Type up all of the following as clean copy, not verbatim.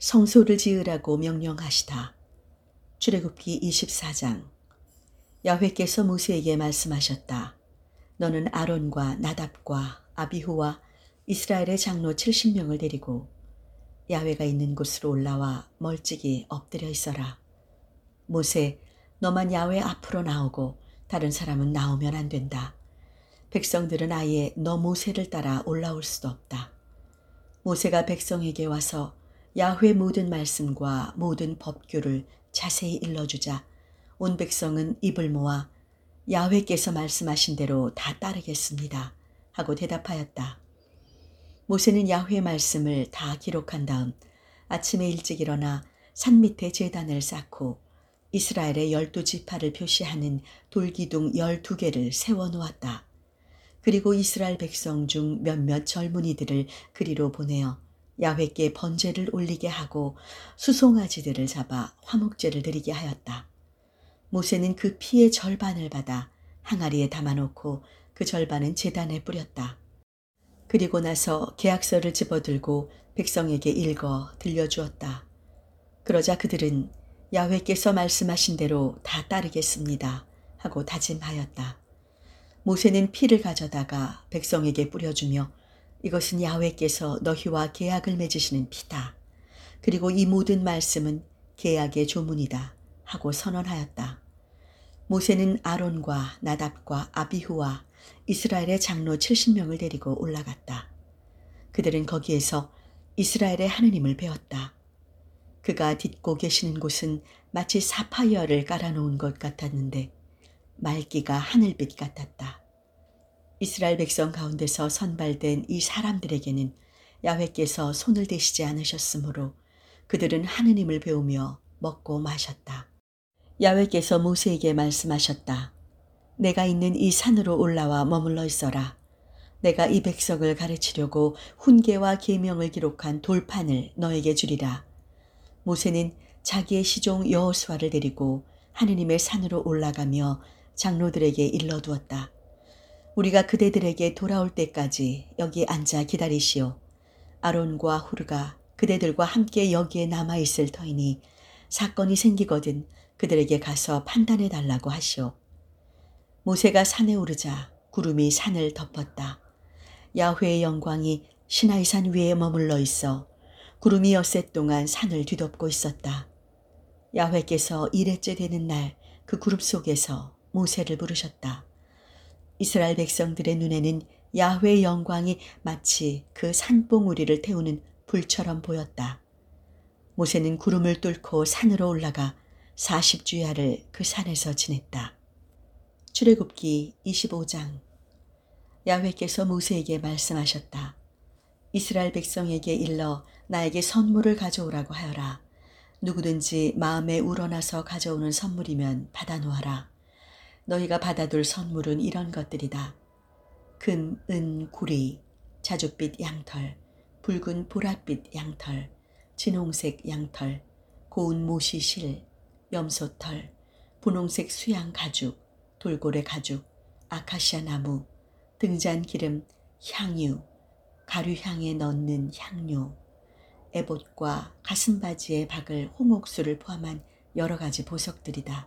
성소를 지으라고 명령하시다. 출애굽기 24장. 야훼께서 모세에게 말씀하셨다. 너는 아론과 나답과 아비후와 이스라엘의 장로 70명을 데리고 야훼가 있는 곳으로 올라와 멀찍이 엎드려 있어라. 모세, 너만 야훼 앞으로 나오고 다른 사람은 나오면 안 된다. 백성들은 아예 너 모세를 따라 올라올 수도 없다. 모세가 백성에게 와서 야훼 모든 말씀과 모든 법규를 자세히 일러주자 온 백성은 입을 모아 야훼께서 말씀하신 대로 다 따르겠습니다 하고 대답하였다. 모세는 야훼 말씀을 다 기록한 다음 아침에 일찍 일어나 산 밑에 제단을 쌓고 이스라엘의 12지파를 표시하는 돌기둥 12개를 세워놓았다. 그리고 이스라엘 백성 중 몇몇 젊은이들을 그리로 보내어 야훼께 번제를 올리게 하고 수송아지들을 잡아 화목제를 드리게 하였다. 모세는 그 피의 절반을 받아 항아리에 담아놓고 그 절반은 제단에 뿌렸다. 그리고 나서 계약서를 집어들고 백성에게 읽어 들려주었다. 그러자 그들은 야훼께서 말씀하신 대로 다 따르겠습니다 하고 다짐하였다. 모세는 피를 가져다가 백성에게 뿌려주며 이것은 야훼께서 너희와 계약을 맺으시는 피다. 그리고 이 모든 말씀은 계약의 조문이다 하고 선언하였다. 모세는 아론과 나답과 아비후와 이스라엘의 장로 70명을 데리고 올라갔다. 그들은 거기에서 이스라엘의 하느님을 배웠다. 그가 딛고 계시는 곳은 마치 사파이어를 깔아놓은 것 같았는데 맑기가 하늘빛 같았다. 이스라엘 백성 가운데서 선발된 이 사람들에게는 야훼께서 손을 대시지 않으셨으므로 그들은 하느님을 배우며 먹고 마셨다. 야훼께서 모세에게 말씀하셨다. 내가 있는 이 산으로 올라와 머물러 있어라. 내가 이 백성을 가르치려고 훈계와 계명을 기록한 돌판을 너에게 주리라. 모세는 자기의 시종 여호수아를 데리고 하느님의 산으로 올라가며 장로들에게 일러두었다. 우리가 그대들에게 돌아올 때까지 여기 앉아 기다리시오. 아론과 후르가 그대들과 함께 여기에 남아있을 터이니 사건이 생기거든 그들에게 가서 판단해 달라고 하시오. 모세가 산에 오르자 구름이 산을 덮었다. 야훼의 영광이 시나이산 위에 머물러 있어 구름이 엿새 동안 산을 뒤덮고 있었다. 야훼께서 이레째 되는 날 그 구름 속에서 모세를 부르셨다. 이스라엘 백성들의 눈에는 야훼의 영광이 마치 그 산봉우리를 태우는 불처럼 보였다. 모세는 구름을 뚫고 산으로 올라가 40주야를 그 산에서 지냈다. 출애굽기 25장. 야훼께서 모세에게 말씀하셨다. 이스라엘 백성에게 일러 나에게 선물을 가져오라고 하여라. 누구든지 마음에 우러나서 가져오는 선물이면 받아놓아라. 너희가 받아둘 선물은 이런 것들이다. 금, 은, 구리, 자줏빛 양털, 붉은 보랏빛 양털, 진홍색 양털, 고운 모시실, 염소털, 분홍색 수양 가죽, 돌고래 가죽, 아카시아 나무, 등잔 기름, 향유, 가류향에 넣는 향료, 에봇과 가슴바지에 박을 홍옥수를 포함한 여러 가지 보석들이다.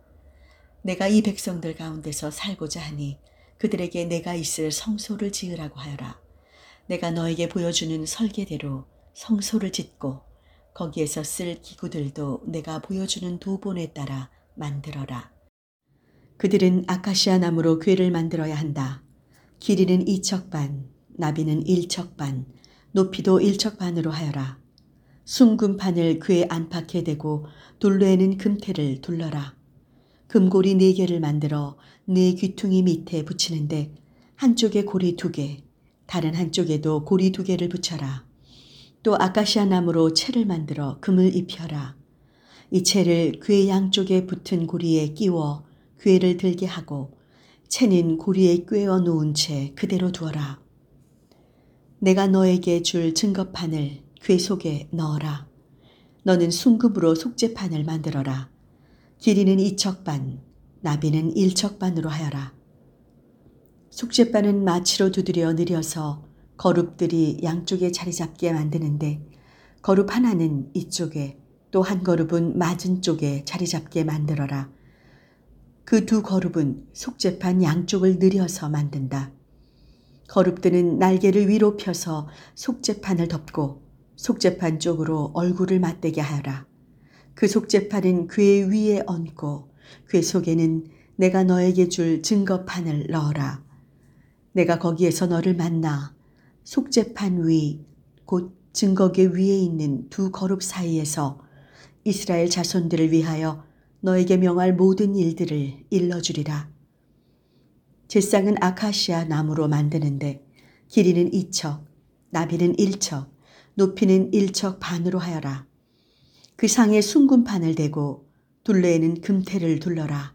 내가 이 백성들 가운데서 살고자 하니 그들에게 내가 있을 성소를 지으라고 하여라. 내가 너에게 보여주는 설계대로 성소를 짓고 거기에서 쓸 기구들도 내가 보여주는 도본에 따라 만들어라. 그들은 아카시아 나무로 궤를 만들어야 한다. 길이는 2척반, 나비는 1척반, 높이도 1척반으로 하여라. 숭금판을 궤 안팎에 대고 둘레에는 금테를 둘러라. 금고리 4개를 만들어 4귀퉁이 밑에 붙이는데 한쪽에 고리 2개, 다른 한쪽에도 고리 2개를 붙여라. 또 아카시아 나무로 채를 만들어 금을 입혀라. 이 채를 궤 양쪽에 붙은 고리에 끼워 궤를 들게 하고 채는 고리에 꿰어 놓은 채 그대로 두어라. 내가 너에게 줄 증거판을 궤 속에 넣어라. 너는 숭금으로 속죄판을 만들어라. 길이는 2척반, 나비는 1척반으로 하여라. 속죄판은 마치로 두드려 느려서 거룹들이 양쪽에 자리 잡게 만드는데 거룹 하나는 이쪽에 또 한 거룹은 맞은 쪽에 자리 잡게 만들어라. 그 두 거룹은 속죄판 양쪽을 늘여서 만든다. 거룹들은 날개를 위로 펴서 속죄판을 덮고 속죄판 쪽으로 얼굴을 맞대게 하여라. 그 속죄판은 궤 위에 얹고 궤 속에는 내가 너에게 줄 증거판을 넣어라. 내가 거기에서 너를 만나 속죄판 위 곧 증거궤 위에 있는 두 거룹 사이에서 이스라엘 자손들을 위하여 너에게 명할 모든 일들을 일러주리라. 제상은 아카시아 나무로 만드는데 길이는 2척, 나비는 1척, 높이는 1척 반으로 하여라. 그 상에 숭금판을 대고 둘레에는 금테를 둘러라.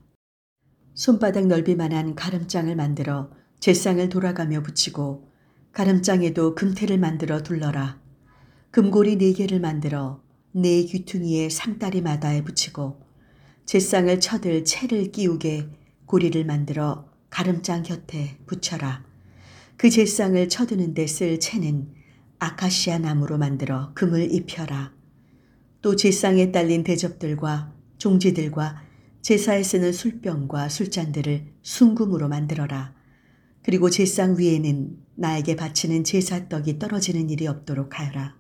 손바닥 넓이만한 가름장을 만들어 제상을 돌아가며 붙이고 가름장에도 금테를 만들어 둘러라. 금고리 4개를 만들어 4 귀퉁이의 상다리마다에 붙이고 제상을 쳐들 채를 끼우게 고리를 만들어 가름장 곁에 붙여라. 그 제상을 쳐드는 데 쓸 채는 아카시아 나무로 만들어 금을 입혀라. 또 제상에 딸린 대접들과 종지들과 제사에 쓰는 술병과 술잔들을 순금으로 만들어라. 그리고 제상 위에는 나에게 바치는 제사떡이 떨어지는 일이 없도록 하여라.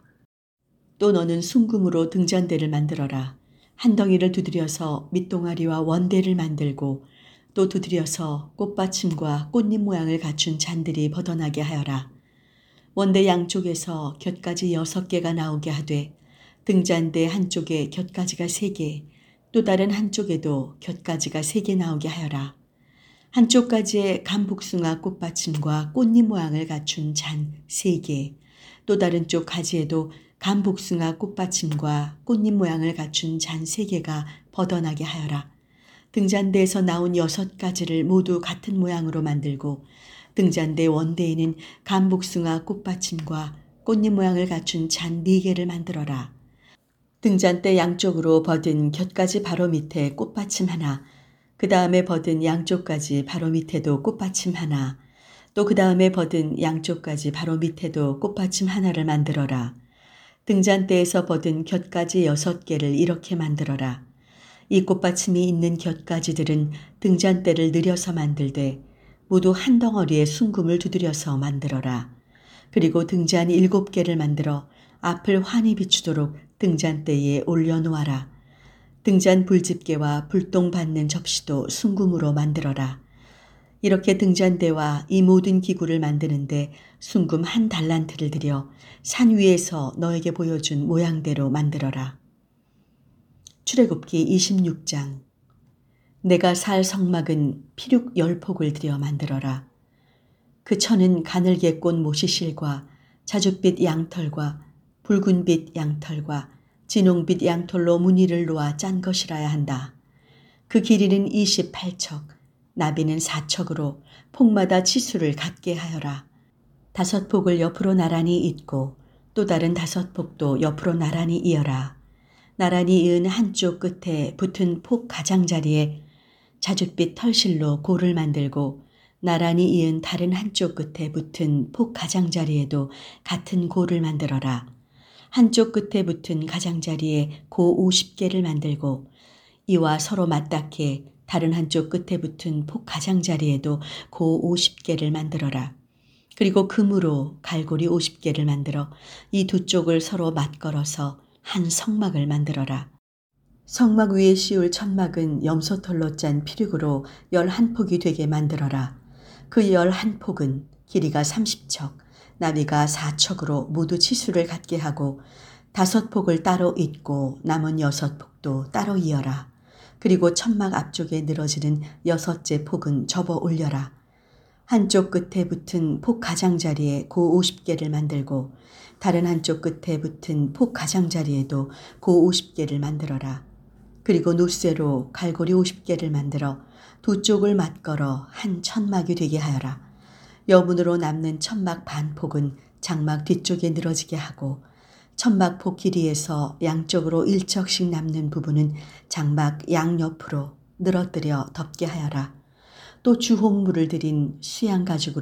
또 너는 순금으로 등잔대를 만들어라. 한 덩이를 두드려서 밑동아리와 원대를 만들고 또 두드려서 꽃받침과 꽃잎 모양을 갖춘 잔들이 벗어나게 하여라. 원대 양쪽에서 곁가지 6개가 나오게 하되 등잔대 한쪽에 곁가지가 3개, 또 다른 한쪽에도 곁가지가 3개 나오게 하여라. 한쪽 가지에 감복숭아 꽃받침과 꽃잎 모양을 갖춘 잔 3개, 또 다른 쪽 가지에도 감복숭아 꽃받침과 꽃잎 모양을 갖춘 잔 3개가 벗어나게 하여라. 등잔대에서 나온 6가지를 모두 같은 모양으로 만들고 등잔대 원대에는 감복숭아 꽃받침과 꽃잎 모양을 갖춘 잔 4개를 만들어라. 등잔대 양쪽으로 벗은 곁가지 바로 밑에 꽃받침 하나, 그 다음에 벗은 양쪽까지 바로 밑에도 꽃받침 하나, 또 그 다음에 벗은 양쪽까지 바로 밑에도 꽃받침 하나를 만들어라. 등잔대에서 벗은 곁가지 6개를 이렇게 만들어라. 이 꽃받침이 있는 곁가지들은 등잔대를 늘여서 만들되 모두 한 덩어리에 순금을 두드려서 만들어라. 그리고 등잔 7개를 만들어 앞을 환히 비추도록 등잔대에 올려놓아라. 등잔 불집게와 불똥 받는 접시도 순금으로 만들어라. 이렇게 등잔대와 이 모든 기구를 만드는데 순금 1달란트를 들여 산 위에서 너에게 보여준 모양대로 만들어라. 출애굽기 26장. 내가 살 성막은 피륙 10폭을 들여 만들어라. 그 천은 가늘게 꼰 모시실과 자줏빛 양털과 붉은빛 양털과 진홍빛 양털로 무늬를 놓아 짠 것이라야 한다. 그 길이는 28척, 나비는 4척으로 폭마다 치수를 같게 하여라. 5폭을 옆으로 나란히 잇고 또 다른 5폭도 옆으로 나란히 이어라. 나란히 이은 한쪽 끝에 붙은 폭 가장자리에 자줏빛 털실로 고를 만들고 나란히 이은 다른 한쪽 끝에 붙은 폭 가장자리에도 같은 고를 만들어라. 한쪽 끝에 붙은 가장자리에 고 50개를 만들고 이와 서로 맞닿게 다른 한쪽 끝에 붙은 폭 가장자리에도 고 50개를 만들어라. 그리고 금으로 갈고리 50개를 만들어 이 두 쪽을 서로 맞걸어서 한 성막을 만들어라. 성막 위에 씌울 천막은 염소털로 짠 피륙으로 11폭이 되게 만들어라. 그 11폭은 길이가 30척, 나비가 4척으로 모두 치수를 같게 하고 5폭을 따로 잇고 남은 6폭도 따로 이어라. 그리고 천막 앞쪽에 늘어지는 6째 폭은 접어 올려라. 한쪽 끝에 붙은 폭 가장자리에 고 50개를 만들고 다른 한쪽 끝에 붙은 폭 가장자리에도 고 50개를 만들어라. 그리고 노쇠로 갈고리 50개를 만들어 두 쪽을 맞걸어 한 천막이 되게 하여라. 여분으로 남는 천막 반폭은 장막 뒤쪽에 늘어지게 하고 천막폭 길이에서 양쪽으로 1척씩 남는 부분은 장막 양옆으로 늘어뜨려 덮게 하여라. 또 주홍물을 들인 수양 가죽으로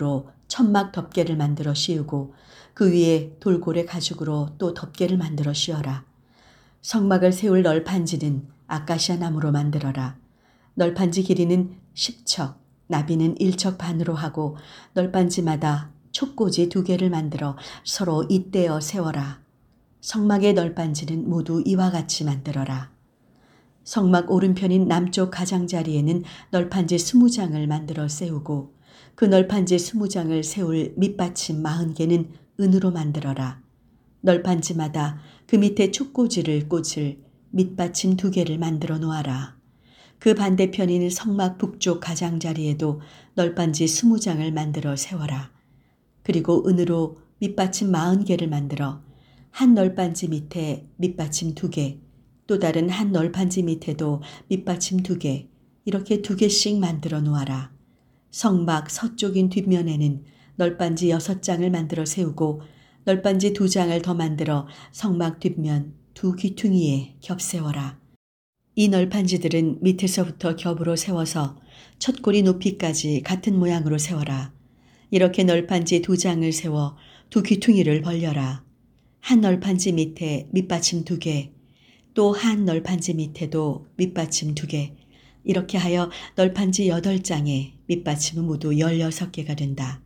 천막 덮개를 만들어 씌우고 그 위에 돌고래 가죽으로 또 덮개를 만들어 씌워라. 성막을 세울 널판지는 아카시아 나무로 만들어라. 널판지 길이는 10척, 나비는 1척 반으로 하고 널판지마다 촉꽂이 2개를 만들어 서로 잇대어 세워라. 성막의 널판지는 모두 이와 같이 만들어라. 성막 오른편인 남쪽 가장자리에는 널판지 20장을 만들어 세우고 그 널판지 20장을 세울 밑받침 40개는 은으로 만들어라. 널판지마다 그 밑에 촉꽂이를 꽂을 밑받침 2개를 만들어 놓아라. 그 반대편인 성막 북쪽 가장자리에도 널판지 20장을 만들어 세워라. 그리고 은으로 밑받침 40개를 만들어 한 널판지 밑에 밑받침 2개, 또 다른 한 널판지 밑에도 밑받침 2개, 이렇게 2개씩 만들어 놓아라. 성막 서쪽인 뒷면에는 널판지 6장을 만들어 세우고 널판지 2장을 더 만들어 성막 뒷면 2 귀퉁이에 겹세워라. 이 널판지들은 밑에서부터 겹으로 세워서 첫 꼬리 높이까지 같은 모양으로 세워라. 이렇게 널판지 2장을 세워 2 귀퉁이를 벌려라. 한 널판지 밑에 밑받침 2개, 또 한 널판지 밑에도 밑받침 2개, 이렇게 하여 널판지 8장에 밑받침은 모두 16개가 된다.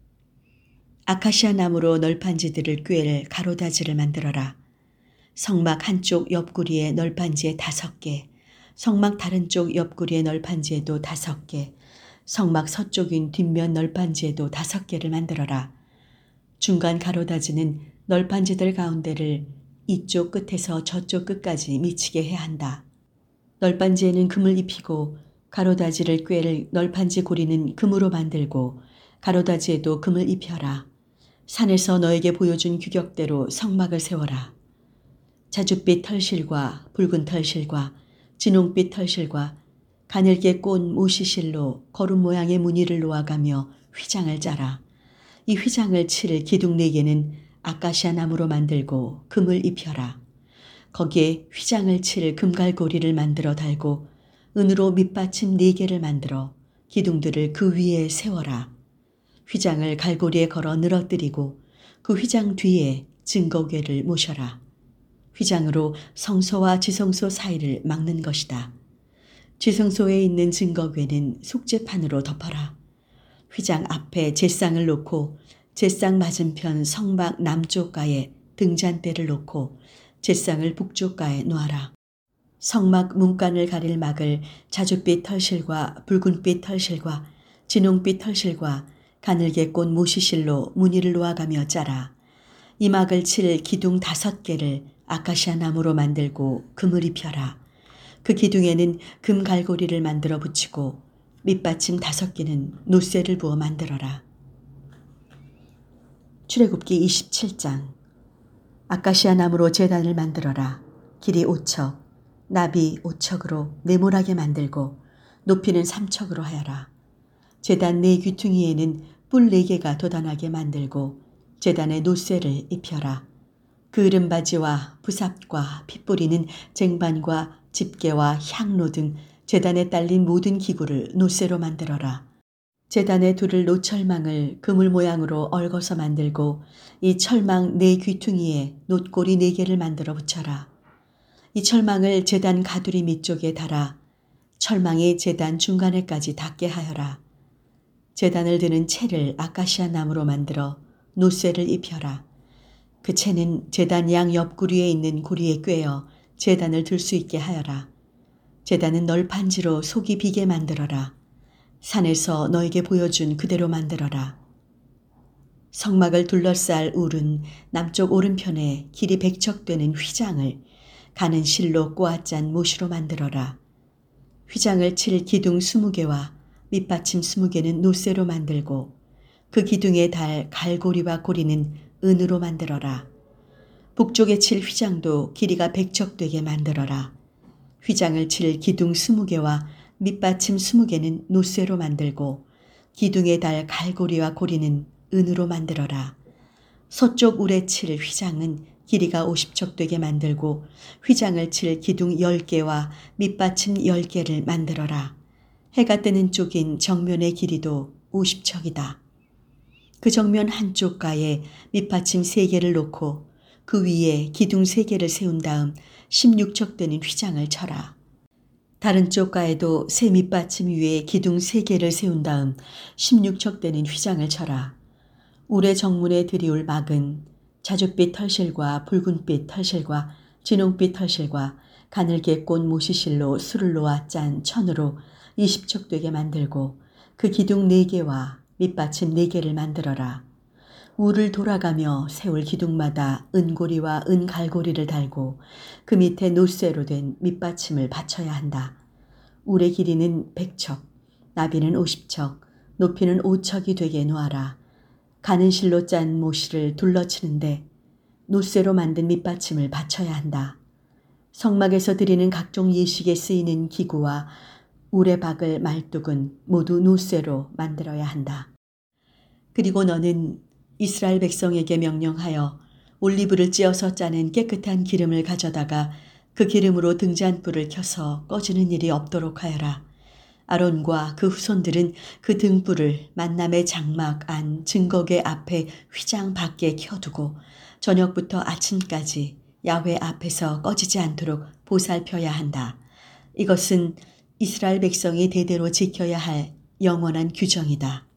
아카시아 나무로 널판지들을 꿰를 가로다지를 만들어라. 성막 한쪽 옆구리에 널판지에 5개, 성막 다른 쪽 옆구리에 널판지에도 5개, 성막 서쪽인 뒷면 널판지에도 5개를 만들어라. 중간 가로다지는 널판지들 가운데를 이쪽 끝에서 저쪽 끝까지 미치게 해야 한다. 널판지에는 금을 입히고 가로다지를 꿰를 널판지 고리는 금으로 만들고 가로다지에도 금을 입혀라. 산에서 너에게 보여준 규격대로 성막을 세워라. 자줏빛 털실과 붉은 털실과 진홍빛 털실과 가늘게 꼰 모시실로 거름 모양의 무늬를 놓아가며 휘장을 짜라. 이 휘장을 칠 기둥 4개는 아카시아 나무로 만들고 금을 입혀라. 거기에 휘장을 칠 금갈고리를 만들어 달고 은으로 밑받침 4개를 만들어 기둥들을 그 위에 세워라. 휘장을 갈고리에 걸어 늘어뜨리고 그 휘장 뒤에 증거궤를 모셔라. 휘장으로 성소와 지성소 사이를 막는 것이다. 지성소에 있는 증거궤는 속죄판으로 덮어라. 휘장 앞에 제상을 놓고 제상 맞은편 성막 남쪽가에 등잔대를 놓고 제상을 북쪽가에 놓아라. 성막 문간을 가릴 막을 자줏빛 털실과 붉은빛 털실과 진홍빛 털실과 가늘게 꼰 모시실로 무늬를 놓아가며 짜라. 이 막을 칠 기둥 5개를 아카시아 나무로 만들고 금을 입혀라. 그 기둥에는 금 갈고리를 만들어 붙이고 밑받침 5개는 노쇠를 부어 만들어라. 출애굽기 27장. 아카시아 나무로 제단을 만들어라. 길이 5척, 나비 5척으로 네모나게 만들고 높이는 3척으로 하여라. 제단 4귀퉁이에는 뿔 4개가 돋아나게 만들고 제단에 노쇠를 입혀라. 그 은바지와 부삽과 핏뿌리는 쟁반과 집게와 향로 등 제단에 딸린 모든 기구를 노쇠로 만들어라. 제단에 두를 노철망을 그물 모양으로 얽어서 만들고 이 철망 4귀퉁이에 놋고리 4개를 만들어 붙여라. 이 철망을 제단 가두리 밑쪽에 달아 철망이 제단 중간에까지 닿게 하여라. 제단을 드는 채를 아카시아 나무로 만들어 노쇠를 입혀라. 그 채는 제단 양 옆구리에 있는 고리에 꿰어 제단을 들 수 있게 하여라. 제단은 널판지로 속이 비게 만들어라. 산에서 너에게 보여준 그대로 만들어라. 성막을 둘러쌀 울은 남쪽 오른편에 길이 100척 되는 휘장을 가는 실로 꼬아짠 못으로 만들어라. 휘장을 칠 기둥 20개와 밑받침 20개는 노쇠로 만들고 그 기둥에 달 갈고리와 고리는 은으로 만들어라. 북쪽에 칠 휘장도 길이가 100척 되게 만들어라. 휘장을 칠 기둥 20개와 밑받침 20개는 노쇠로 만들고 기둥에 달 갈고리와 고리는 은으로 만들어라. 서쪽 울에 칠 휘장은 길이가 50척 되게 만들고 휘장을 칠 기둥 10개와 밑받침 10개를 만들어라. 해가 뜨는 쪽인 정면의 길이도 50척이다. 그 정면 한쪽 가에 밑받침 3개를 놓고 그 위에 기둥 3개를 세운 다음 16척 되는 휘장을 쳐라. 다른 쪽 가에도 새 밑받침 위에 기둥 3개를 세운 다음 16척 되는 휘장을 쳐라. 울의 정문에 들이올 막은 자줏빛 털실과 붉은빛 털실과 진홍빛 털실과 가늘게 꼰 모시실로 술을 놓아 짠 천으로 20척 되게 만들고 그 기둥 4개와 밑받침 4개를 만들어라. 울을 돌아가며 세울 기둥마다 은고리와 은갈고리를 달고 그 밑에 노쇠로 된 밑받침을 받쳐야 한다. 울의 길이는 100척, 나비는 50척, 높이는 5척이 되게 놓아라. 가는 실로 짠 모시를 둘러치는데 노쇠로 만든 밑받침을 받쳐야 한다. 성막에서 드리는 각종 예식에 쓰이는 기구와 울에 박을 말뚝은 모두 노쇠로 만들어야 한다. 그리고 너는 이스라엘 백성에게 명령하여 올리브를 찧어서 짜는 깨끗한 기름을 가져다가 그 기름으로 등잔불을 켜서 꺼지는 일이 없도록 하여라. 아론과 그 후손들은 그 등불을 만남의 장막 안 증거계 앞에 휘장 밖에 켜두고 저녁부터 아침까지 야훼 앞에서 꺼지지 않도록 보살펴야 한다. 이것은 이스라엘 백성이 대대로 지켜야 할 영원한 규정이다.